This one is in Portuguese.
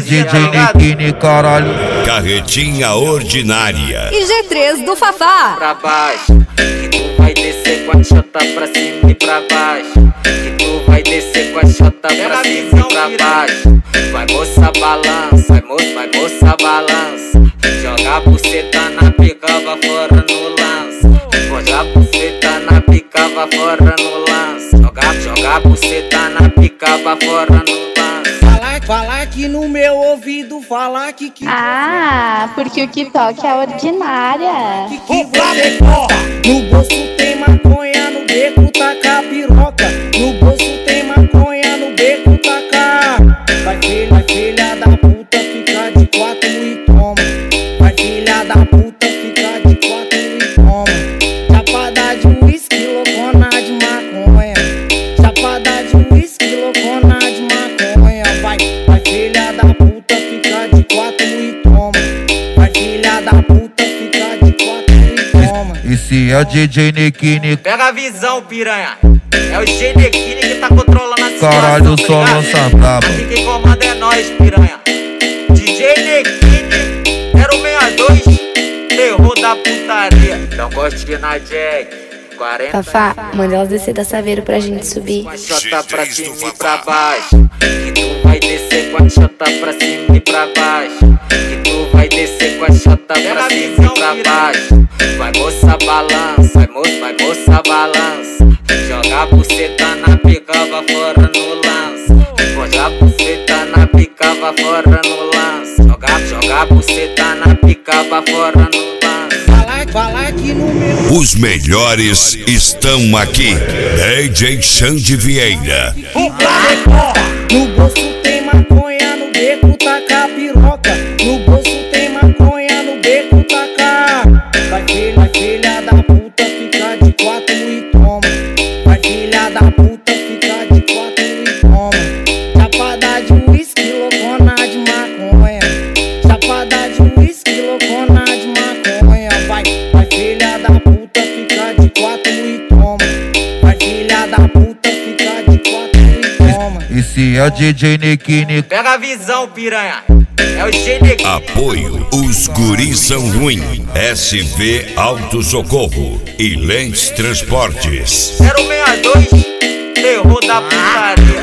DJ Nikini, caralho. Carretinha ordinária. E G3 do Fafá. Pra baixo, que tu vai descer com a chota pra cima e pra baixo. Que tu vai descer com a chota pra cima e pra baixo. Vai moça balança, vai moça balança. Joga a buceta na pica, vai fora no lance. Joga a buceta na pica, vai fora no lance. Joga a buceta na pica, vai fora no lance. Fala aqui no meu ouvido, fala que Ah, porque o que toca é ordinária. que você corta. No bolso tem maconha, no beco taca piroca. No bolso tem maconha, no beco taca. Vai filha da puta, fica de quatro e toma. Vai filha da puta, fica de quatro e toma. Chapada de uísque, loucona de maconha. Chapada de uísque, loucona de maconha. Vai filha da puta, fica de quatro e toma. Vai filha da puta, fica de quatro e toma. E se é DJ Nikini, Pega a visão, piranha. É o G-Nekini que tá controlando a situação, caralho, tá só ligado? lança braba. Aqui quem comanda é nós, piranha. DJ Nekini, 062, terror da putaria. Então goste na Jack. 40 Fafá, manda elas descer da Saveiro pra gente subir. com a chota pra cima e pra baixo. Que tu vai descer com a chota pra cima e pra baixo. Que tu vai descer com a chota pra cima e pra baixo. Vai moça balança, vai moça balança. Joga a buceta na pica, vai fora no lance. Joga a buceta na pica, vai fora no lance. Joga a buceta na pica, vai fora no lance. Fala aqui no meu. Os melhores estão aqui. DJ Xande Vieira. No bolso tem maconha, no beco taca piroca. No bolso tem maconha, no beco taca. Vai filha da puta, fica de quatro e toma. Vai filha da puta, fica de quatro e toma. Chapada de uísque, loucona de maconha. Chapada de uísque, loucona de maconha. Vai filha da puta, fica de quatro e toma. Vai filha da puta, fica de quatro e toma. E se é DJ Nikini, Pega a visão, piranha. É o G-Nekini. Apoio. Os guris são ruim. SV Auto Socorro e Lens Transportes. 062, terror da putaria.